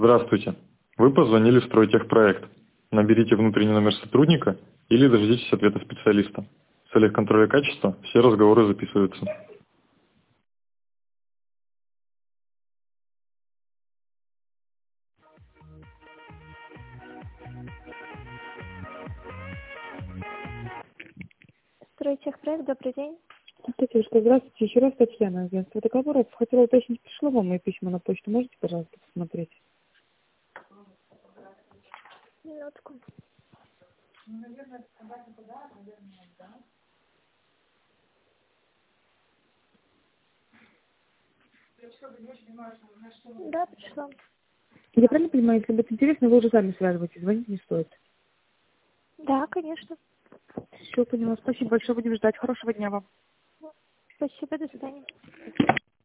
Здравствуйте. Вы позвонили в Стройтехпроект. Наберите внутренний номер сотрудника или дождитесь ответа специалиста. В целях контроля качества все разговоры записываются. Стройтехпроект, добрый день. Татьяна, здравствуйте. Еще раз Татьяна, агентство договоров. Хотела уточнить, пришло вам мои письма на почту. Можете, пожалуйста, посмотреть? Минутку. Да, пришло. Я правильно понимаю, если будет интересно, вы уже сами связываетесь, звонить не стоит? Да, конечно. Все, поняла. Спасибо большое, будем ждать. Хорошего дня вам. Спасибо, до свидания.